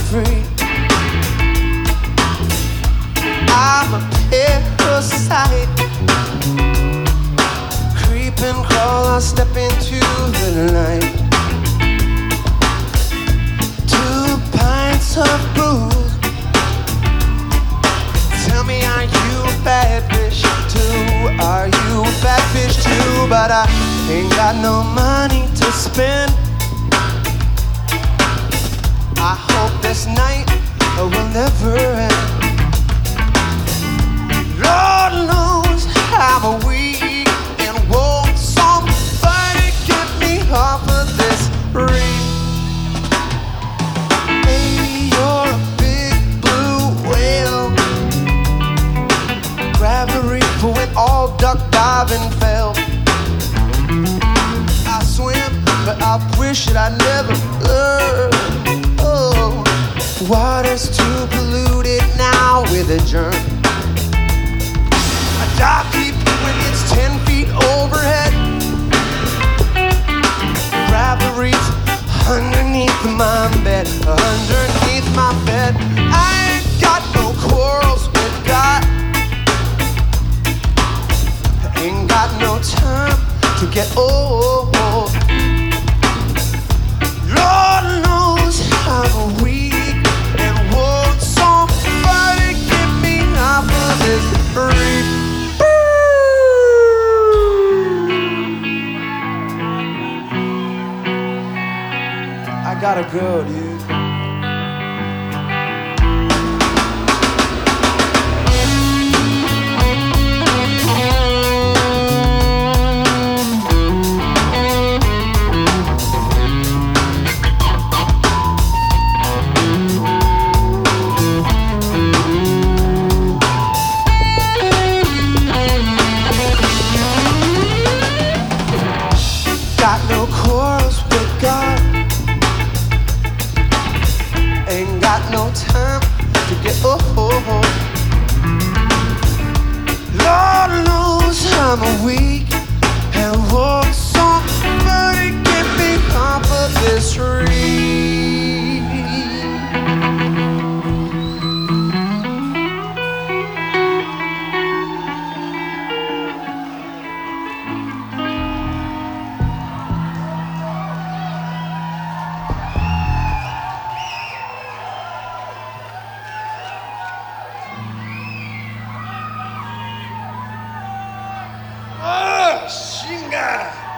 free. I'm a parasite, creep and crawl, I step into the night. 2 pints of booze. Tell me, are you a bad fish too? Are you a bad fish too? But I ain't got no money to spend. I hope this night will never end. Lord knows I'm weak, and won't somebody get me off of this reef? Hey, you're a big blue whale. Grab the reef when all duck diving fell. I swim, but I wish that I never learned. Oh, water's too polluted now with a germ. I dive deep when it's 10 feet overhead. Grab the reef underneath my bed, underneath my bed. I ain't got no quarrels with God. I ain't got no time to get old. Lord knows I'm weak, and won't somebody get me off of this reef? I gotta go, dude.